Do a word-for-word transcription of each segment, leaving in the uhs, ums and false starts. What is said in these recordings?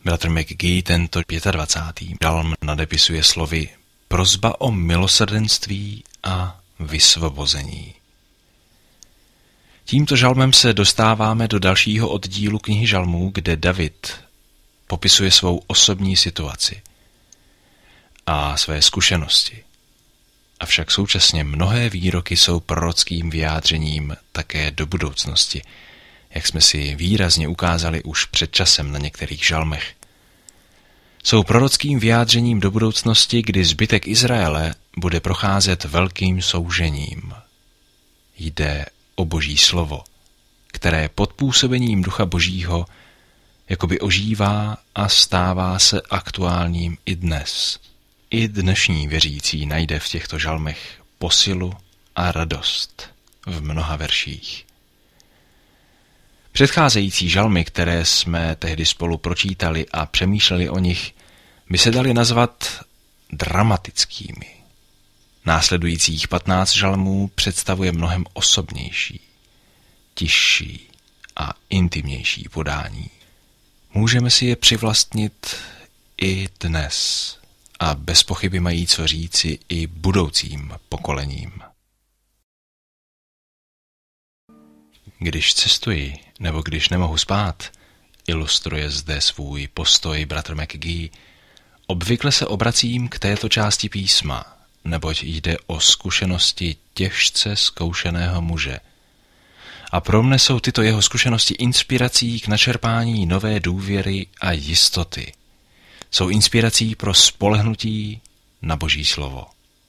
Bratr McGee tento dvacátý pátý žalm nadepisuje slovy prosba o milosrdenství a vysvobození. Tímto žalmem se dostáváme do dalšího oddílu knihy žalmů, kde David popisuje svou osobní situaci a své zkušenosti. Avšak současně mnohé výroky jsou prorockým vyjádřením také do budoucnosti, jak jsme si výrazně ukázali už před časem na některých žalmech. Jsou prorockým vyjádřením do budoucnosti, kdy zbytek Izraele bude procházet velkým soužením. Jde o Boží slovo, které pod působením Ducha Božího jakoby ožívá a stává se aktuálním i dnes. I dnešní věřící najde v těchto žalmech posilu a radost v mnoha verších. Předcházející žalmy, které jsme tehdy spolu pročítali a přemýšleli o nich, by se daly nazvat dramatickými. Následujících patnáct žalmů představuje mnohem osobnější, tižší a intimnější podání. Můžeme si je přivlastnit i dnes a bez pochyby mají co říci i budoucím pokolením. Když cestuji nebo když nemohu spát, ilustruje zde svůj postoj bratr McGee, obvykle se obracím k této části písma, neboť jde o zkušenosti těžce zkoušeného muže. A pro mne jsou tyto jeho zkušenosti inspirací k načerpání nové důvěry a jistoty. Jsou inspirací pro spolehnutí na Boží slovo.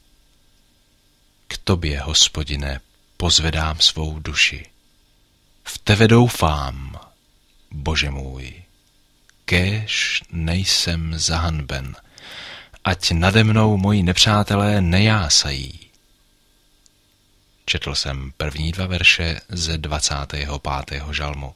K tobě, Hospodine, pozvedám svou duši. V tebe doufám, Bože můj. Kéž nejsem zahanben, ať nade mnou moji nepřátelé nejásají. Četl jsem první dva verše ze dvacátého pátého žalmu.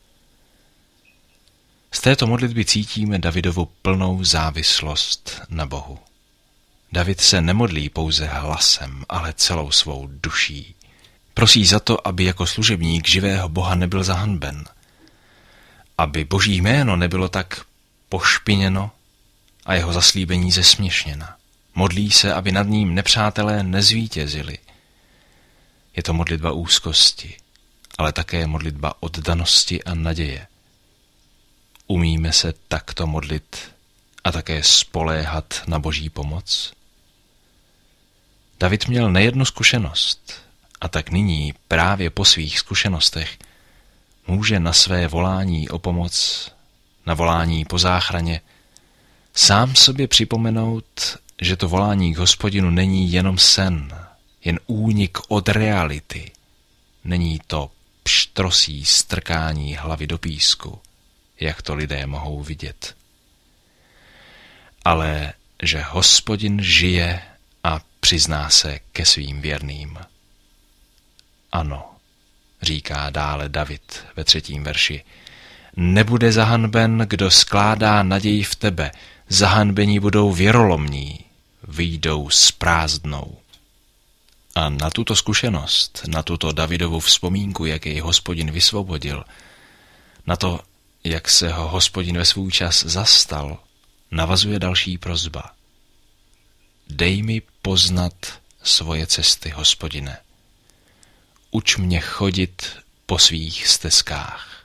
Z této modlitby cítíme Davidovu plnou závislost na Bohu. David se nemodlí pouze hlasem, ale celou svou duší. Prosí za to, aby jako služebník živého Boha nebyl zahanben, aby Boží jméno nebylo tak pošpiněno a jeho zaslíbení zesměšněna. Modlí se, aby nad ním nepřátelé nezvítězili. Je to modlitba úzkosti, ale také modlitba oddanosti a naděje. Umíme se takto modlit a také spoléhat na Boží pomoc? David měl nejednu zkušenost a tak nyní právě po svých zkušenostech může na své volání o pomoc, na volání po záchraně, sám sobě připomenout, že to volání k Hospodinu není jenom sen, jen únik od reality. Není to pštrosí strkání hlavy do písku, jak to lidé mohou vidět. Ale že Hospodin žije a přizná se ke svým věrným. Ano, říká dále David ve třetím verši, nebude zahanben, kdo skládá naději v tebe, zahanbení budou věrolomní, vyjdou s prázdnou. A na tuto zkušenost, na tuto Davidovu vzpomínku, jak jej Hospodin vysvobodil, na to, jak se ho Hospodin ve svůj čas zastal, navazuje další prosba. Dej mi poznat svoje cesty, Hospodine. Uč mě chodit po svých stezkách.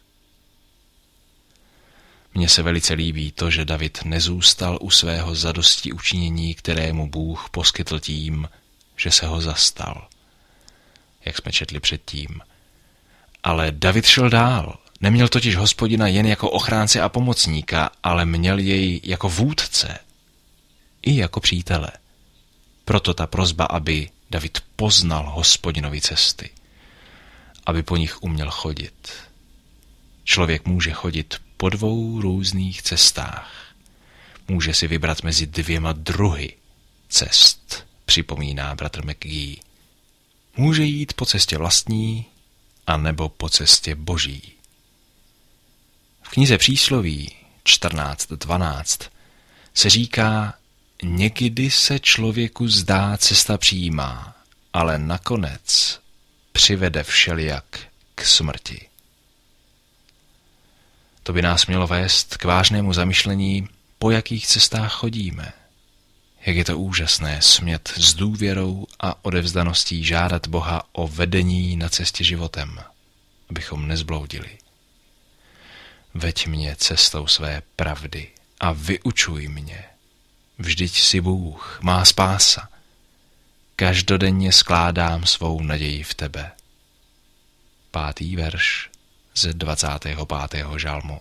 Mně se velice líbí to, že David nezůstal u svého zadosti učinění, kterému Bůh poskytl tím, že se ho zastal, jak jsme četli předtím. Ale David šel dál. Neměl totiž Hospodina jen jako ochránce a pomocníka, ale měl jej jako vůdce i jako přítele. Proto ta prosba, aby David poznal Hospodinovi cesty, aby po nich uměl chodit. Člověk může chodit po dvou různých cestách. Může si vybrat mezi dvěma druhy cest, připomíná bratr McGee. Může jít po cestě vlastní, anebo po cestě Boží. V knize Přísloví čtrnáct dvanáct se říká, někdy se člověku zdá cesta přímá, ale nakonec přivede všelijak k smrti. To by nás mělo vést k vážnému zamyšlení, po jakých cestách chodíme. Jak je to úžasné smět s důvěrou a odevzdaností žádat Boha o vedení na cestě životem, abychom nezbloudili. Veď mě cestou své pravdy a vyučuj mě. Vždyť jsi Bůh, má spása. Každodenně skládám svou naději v tebe. Pátý verš ze dvacátého pátého žalmu.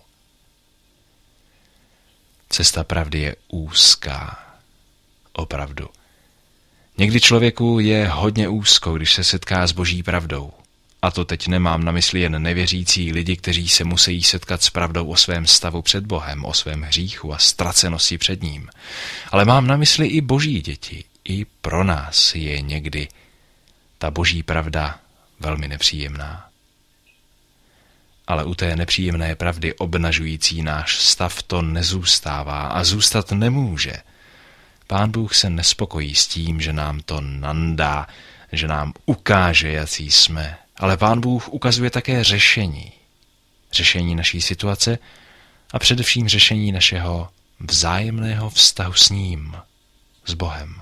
Cesta pravdy je úzká. Opravdu. Někdy člověku je hodně úzko, když se setká s Boží pravdou. A to teď nemám na mysli jen nevěřící lidi, kteří se musí setkat s pravdou o svém stavu před Bohem, o svém hříchu a ztracenosti před ním. Ale mám na mysli i Boží děti. I pro nás je někdy ta Boží pravda velmi nepříjemná. Ale u té nepříjemné pravdy obnažující náš stav to nezůstává a zůstat nemůže. Pán Bůh se nespokojí s tím, že nám to nandá, že nám ukáže, jací jsme. Ale Pán Bůh ukazuje také řešení. Řešení naší situace a především řešení našeho vzájemného vztahu s ním, s Bohem.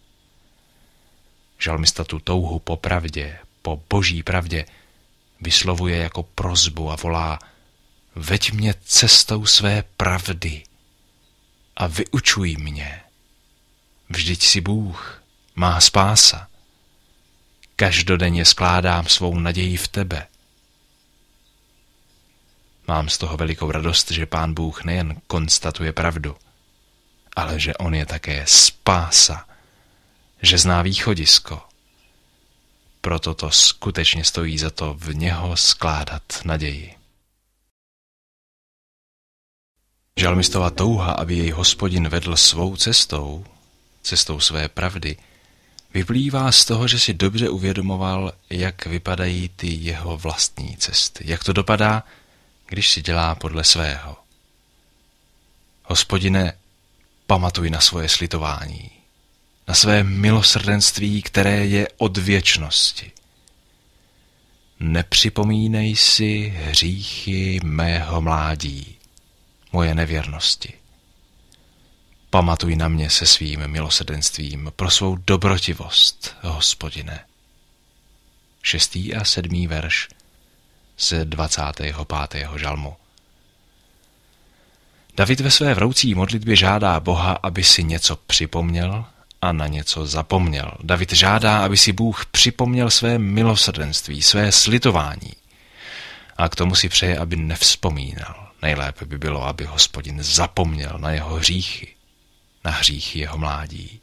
Žalmista tu touhu po pravdě, po Boží pravdě, vyslovuje jako prosbu a volá: veď mě cestou své pravdy a vyučuj mě. Vždyť jsi Bůh, má spása. Každodenně skládám svou naději v tebe. Mám z toho velikou radost, že Pán Bůh nejen konstatuje pravdu, ale že on je také spása, že zná východisko. Proto to skutečně stojí za to v něho skládat naději. Žalmistova touha, aby jej Hospodin vedl svou cestou, cestou své pravdy, vyplývá z toho, že si dobře uvědomoval, jak vypadají ty jeho vlastní cesty. Jak to dopadá, když si dělá podle svého. Hospodine, pamatuj na svoje slitování, na své milosrdenství, které je od věčnosti. Nepřipomínej si hříchy mého mládí, moje nevěrnosti. Pamatuj na mě se svým milosrdenstvím pro svou dobrotivost, Hospodine. Šestý a sedmý verš ze dvacátého pátého žalmu. David ve své vroucí modlitbě žádá Boha, aby si něco připomněl a na něco zapomněl. David žádá, aby si Bůh připomněl své milosrdenství, své slitování. A k tomu si přeje, aby nevzpomínal. Nejlépe by bylo, aby Hospodin zapomněl na jeho hříchy, na hříchy jeho mládí.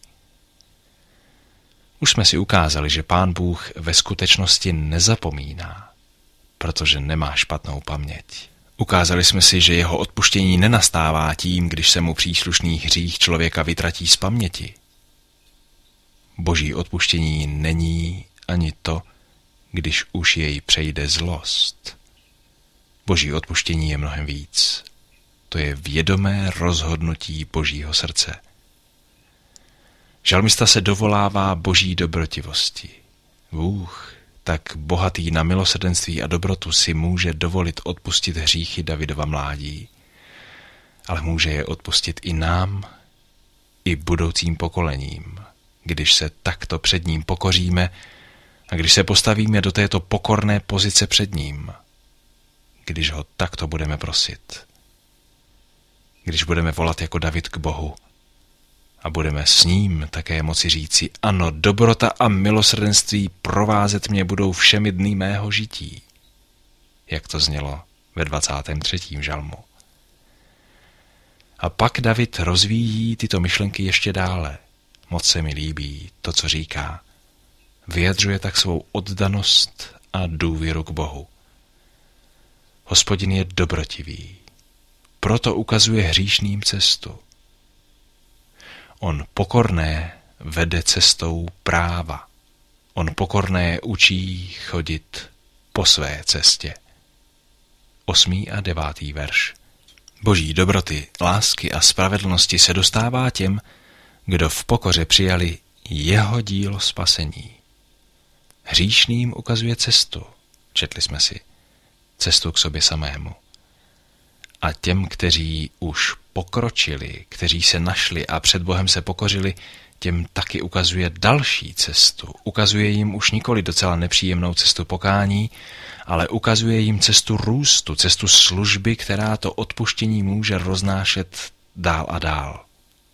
Už jsme si ukázali, že Pán Bůh ve skutečnosti nezapomíná, protože nemá špatnou paměť. Ukázali jsme si, že jeho odpuštění nenastává tím, když se mu příslušný hřích člověka vytratí z paměti. Boží odpuštění není ani to, když už jej přejde zlost. Boží odpuštění je mnohem víc. To je vědomé rozhodnutí Božího srdce. Žalmista se dovolává Boží dobrotivosti. Bůh, tak bohatý na milosrdenství a dobrotu, si může dovolit odpustit hříchy Davidova mládí, ale může je odpustit i nám, i budoucím pokolením, když se takto před ním pokoříme a když se postavíme do této pokorné pozice před ním, když ho takto budeme prosit, když budeme volat jako David k Bohu a budeme s ním také moci říci: ano, dobrota a milosrdenství provázet mě budou všemi dny mého žití, jak to znělo ve dvacátém třetím žalmu. A pak David rozvíjí tyto myšlenky ještě dále. Moc se mi líbí to, co říká. Vyjadřuje tak svou oddanost a důvěru k Bohu. Hospodin je dobrotivý, proto ukazuje hříšným cestu. On pokorné vede cestou práva. On pokorné učí chodit po své cestě. Osmý a devátý verš. Boží dobroty, lásky a spravedlnosti se dostává těm, kdo v pokoře přijali jeho dílo spasení. Hříšným ukazuje cestu, četli jsme si, cestu k sobě samému. A těm, kteří už pokročili, kteří se našli a před Bohem se pokořili, těm taky ukazuje další cestu. Ukazuje jim už nikoli docela nepříjemnou cestu pokání, ale ukazuje jim cestu růstu, cestu služby, která to odpuštění může roznášet dál a dál.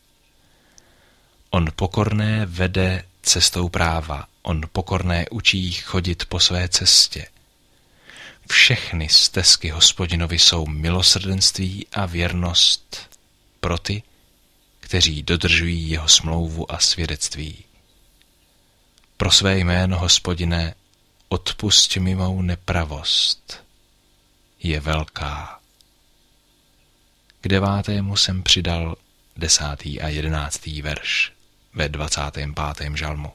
On pokorné vede cestou práva, on pokorné učí chodit po své cestě. Všechny stezky Hospodinovi jsou milosrdenství a věrnost pro ty, kteří dodržují jeho smlouvu a svědectví. Pro své jméno, Hospodine, odpusť mi mou nepravost. Je velká. K devátému jsem přidal desátý a jedenáctý verš ve dvacátém pátém žalmu.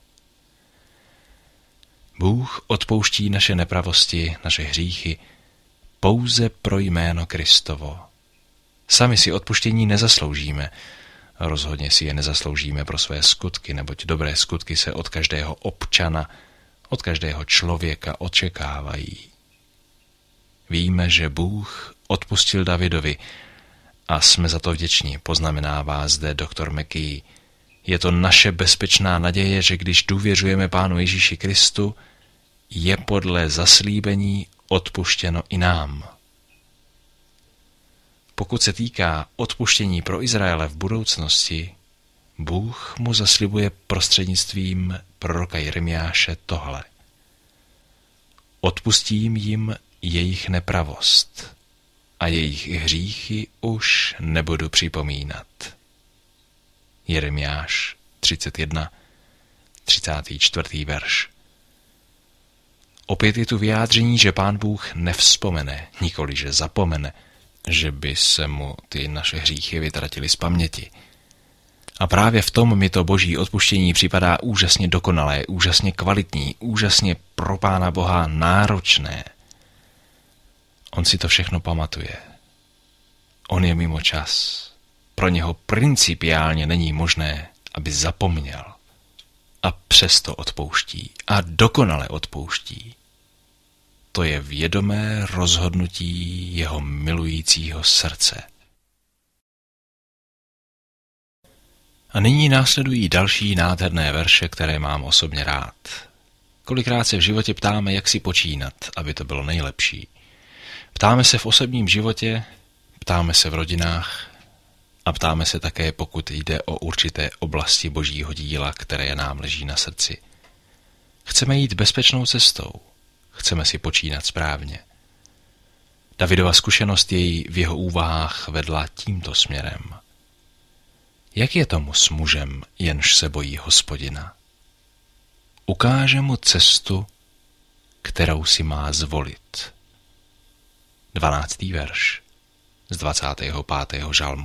Bůh odpouští naše nepravosti, naše hříchy, pouze pro jméno Kristovo. Sami si odpuštění nezasloužíme, rozhodně si je nezasloužíme pro své skutky, neboť dobré skutky se od každého občana, od každého člověka očekávají. Víme, že Bůh odpustil Davidovi a jsme za to vděční, poznamenává zde doktor McKee. Je to naše bezpečná naděje, že když důvěřujeme Pánu Ježíši Kristu, je podle zaslíbení odpuštěno i nám. Pokud se týká odpuštění pro Izraele v budoucnosti, Bůh mu zaslibuje prostřednictvím proroka Jeremiáše tohle. Odpustím jim jejich nepravost a jejich hříchy už nebudu připomínat. Jeremiáš třicet jedna, třicátý čtvrtý verš. Opět je tu vyjádření, že Pán Bůh nevzpomene, nikoli že zapomene, že by se mu ty naše hříchy vytratily z paměti. A právě v tom mi to boží odpuštění připadá úžasně dokonalé, úžasně kvalitní, úžasně pro Pána Boha náročné. On si to všechno pamatuje. On je mimo čas. Pro něho principiálně není možné, aby zapomněl. A přesto odpouští. A dokonale odpouští. To je vědomé rozhodnutí jeho milujícího srdce. A nyní následují další nádherné verše, které mám osobně rád. Kolikrát se v životě ptáme, jak si počínat, aby to bylo nejlepší. Ptáme se v osobním životě, ptáme se v rodinách a ptáme se také, pokud jde o určité oblasti božího díla, které nám leží na srdci. Chceme jít bezpečnou cestou, chceme si počínat správně. Davidova zkušenost jej v jeho úvahách vedla tímto směrem. Jak je tomu s mužem, jenž se bojí Hospodina? Ukáže mu cestu, kterou si má zvolit. dvanáctý verš z dvacátého pátého žalmu.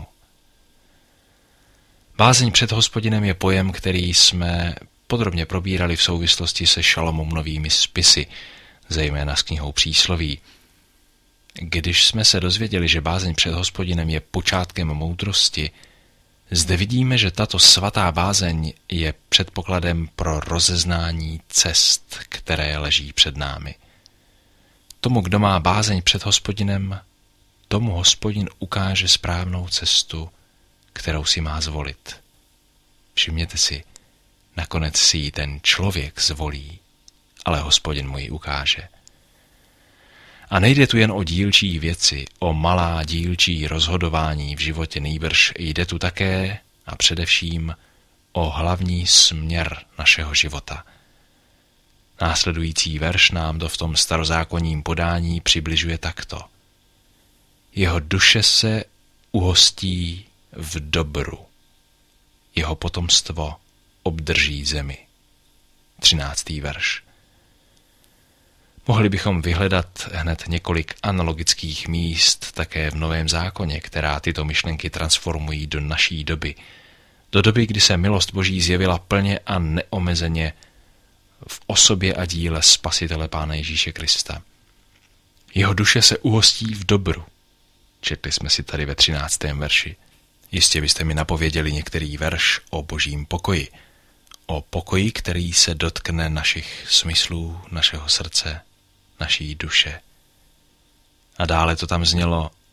Bázeň před Hospodinem je pojem, který jsme podrobně probírali v souvislosti se Šalomonovými spisy, zejména s knihou Přísloví. Když jsme se dozvěděli, že bázeň před Hospodinem je počátkem moudrosti, zde vidíme, že tato svatá bázeň je předpokladem pro rozeznání cest, které leží před námi. Tomu, kdo má bázeň před Hospodinem, tomu Hospodin ukáže správnou cestu, kterou si má zvolit. Všimněte si, nakonec si ji ten člověk zvolí, ale Hospodin mu ji ukáže. A nejde tu jen o dílčí věci, o malá dílčí rozhodování v životě, nýbrž jde tu také a především o hlavní směr našeho života. Následující verš nám to v tom starozákonním podání přibližuje takto. Jeho duše se uhostí v dobru. Jeho potomstvo obdrží zemi. třináctý verš. Mohli bychom vyhledat hned několik analogických míst také v Novém zákoně, která tyto myšlenky transformují do naší doby. Do doby, kdy se milost Boží zjevila plně a neomezeně v osobě a díle Spasitele Pána Ježíše Krista. Jeho duše se uhostí v dobru. Četli jsme si tady ve třináctém verši. Jistě byste mi napověděli některý verš o božím pokoji. O pokoji, který se dotkne našich smyslů, našeho srdce, naší duše. A dále to tam znělo,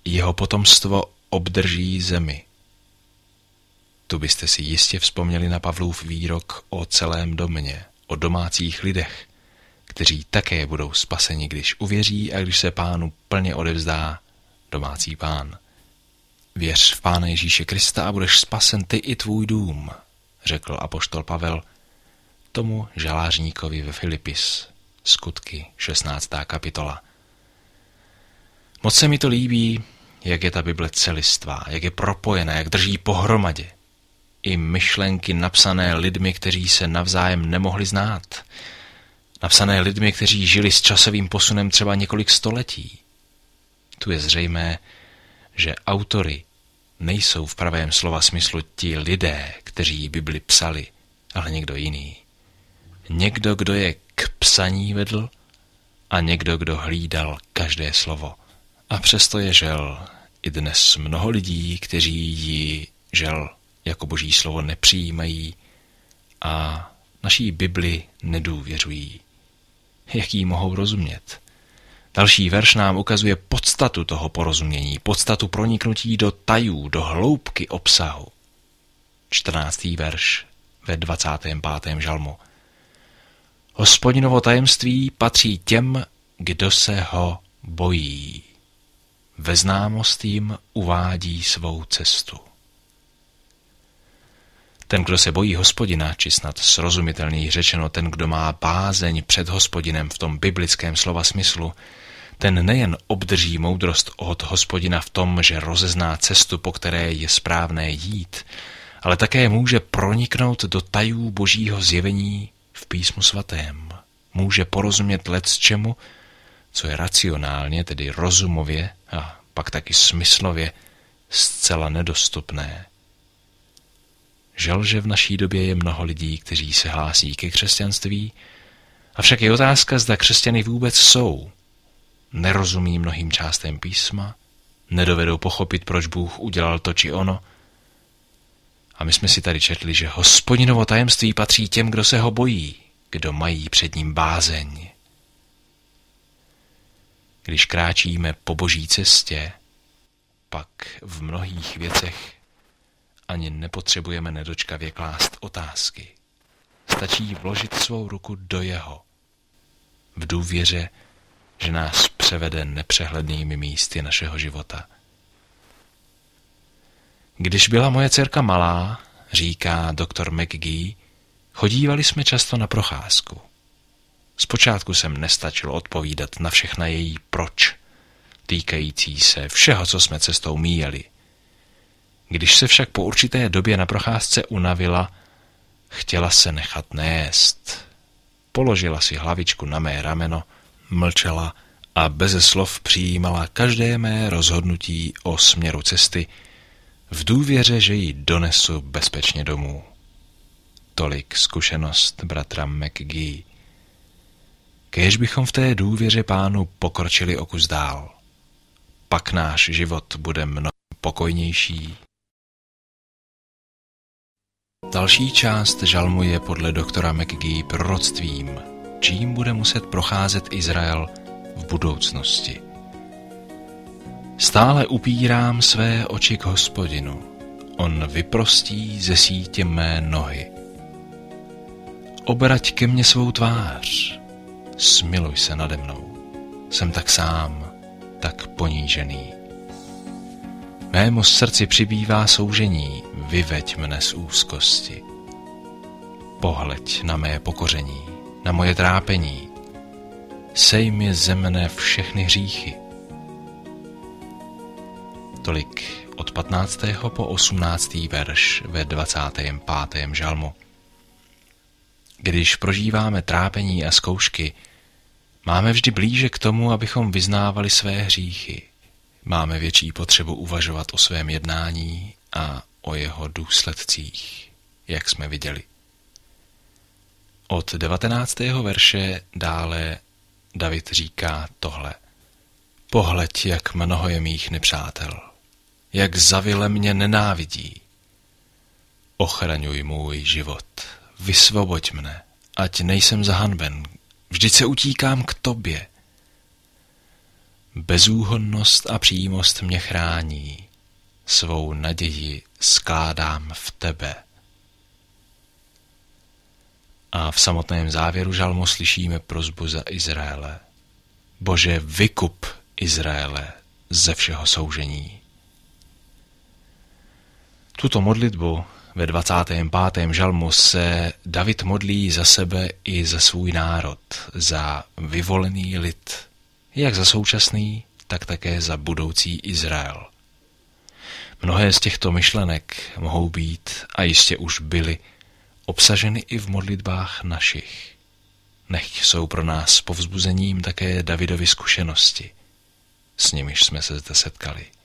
jeho potomstvo obdrží zemi. Tu byste si jistě vzpomněli na Pavlův výrok o celém domě, o domácích lidech, kteří také budou spaseni, když uvěří a když se Pánu plně odevzdá domácí Pán. Věř v Pána Ježíše Krista a budeš spasen ty i tvůj dům, řekl apoštol Pavel tomu žalářníkovi ve Filipis, Skutky, šestnáctá kapitola. Moc se mi to líbí, jak je ta Bible celistvá, jak je propojená, jak drží pohromadě. I myšlenky napsané lidmi, kteří se navzájem nemohli znát. Napsané lidmi, kteří žili s časovým posunem třeba několik století. Tu je zřejmé, že autory nejsou v pravém slova smyslu ti lidé, kteří Bibli psali, ale někdo jiný. Někdo, kdo je k psaní vedl a někdo, kdo hlídal každé slovo. A přesto je žel i dnes mnoho lidí, kteří ji žel jako boží slovo nepřijímají a naší Bibli nedůvěřují. Jak jí mohou rozumět? Další verš nám ukazuje podstatu toho porozumění, podstatu proniknutí do tajů, do hloubky obsahu. čtrnáctý verš ve dvacátém pátém žalmu. Hospodinovo tajemství patří těm, kdo se ho bojí. Ve známost jim uvádí svou cestu. Ten, kdo se bojí Hospodina, či snad srozumitelněji řečeno, ten, kdo má bázeň před Hospodinem v tom biblickém slova smyslu, ten nejen obdrží moudrost od Hospodina v tom, že rozezná cestu, po které je správné jít, ale také může proniknout do tajů božího zjevení v písmu svatém. Může porozumět lecčemu, co je racionálně, tedy rozumově a pak taky smyslově zcela nedostupné. Žel, že v naší době je mnoho lidí, kteří se hlásí ke křesťanství, avšak je otázka, zda křesťany vůbec jsou. Nerozumí mnohým částem písma, nedovedou pochopit, proč Bůh udělal to či ono. A my jsme si tady četli, že Hospodinovo tajemství patří těm, kdo se ho bojí, kdo mají před ním bázeň. Když kráčíme po boží cestě, pak v mnohých věcech ani nepotřebujeme nedočkavě klást otázky. Stačí vložit svou ruku do jeho, v důvěře, že nás převede nepřehlednými místy našeho života. Když byla moje dcerka malá, říká doktor McGee, chodívali jsme často na procházku. Zpočátku jsem nestačil odpovídat na všechna její proč, týkající se všeho, co jsme cestou míjeli. Když se však po určité době na procházce unavila, chtěla se nechat nést. Položila si hlavičku na mé rameno, mlčela a beze slov přijímala každé mé rozhodnutí o směru cesty v důvěře, že ji donesu bezpečně domů. Tolik zkušenost bratra McGee. Kéž bychom v té důvěře Pánu pokročili o kus dál. Pak náš život bude mnohem pokojnější. Další část žalmu je podle doktora McGee proroctvím, čím bude muset procházet Izrael v budoucnosti. Stále upírám své oči k Hospodinu. On vyprostí ze sítě mé nohy. Obrať ke mně svou tvář. Smiluj se nade mnou. Jsem tak sám, tak ponížený. Mému srdci přibývá soužení, vyveď mne z úzkosti. Pohleď na mé pokoření, na moje trápení. Sej mi ze mne všechny hříchy. Tolik od patnáctého po osmnáctý verš ve dvacátém pátém žalmu. Když prožíváme trápení a zkoušky, máme vždy blíže k tomu, abychom vyznávali své hříchy. Máme větší potřebu uvažovat o svém jednání a o jeho důsledcích, jak jsme viděli. Od devatenáctého verše dále David říká tohle. Pohleď, jak mnoho je mých nepřátel, jak zavile mě nenávidí. Ochraňuj můj život, vysvoboď mne, ať nejsem zahanben, vždyť se utíkám k tobě. Bezúhonnost a přímost mě chrání, svou naději skládám v tebe. A v samotném závěru žalmu slyšíme prosbu za Izraele. Bože, vykup Izraele ze všeho soužení. Tuto modlitbu ve dvacátém pátém žalmu se David modlí za sebe i za svůj národ, za vyvolený lid, jak za současný, tak také za budoucí Izrael. Mnohé z těchto myšlenek mohou být, a jistě už byly, obsaženy i v modlitbách našich. Nechť jsou pro nás povzbuzením také Davidovy zkušenosti, s nimiž jsme se zde setkali.